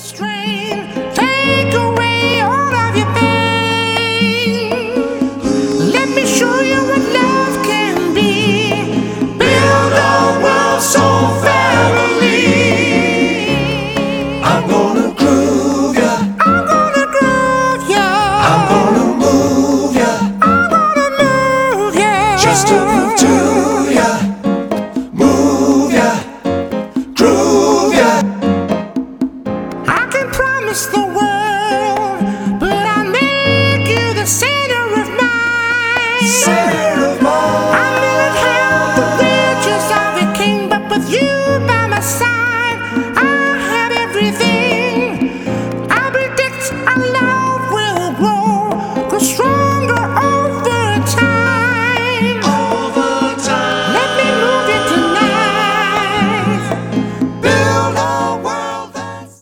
strain, take away all of your pain. Let me show you what love can be. Build a world so verily. I'm gonna groove ya. I'm gonna groove ya. I'm gonna move ya. I'm gonna move ya. Just to prove to ya. Move ya. Groove ya. I can promise the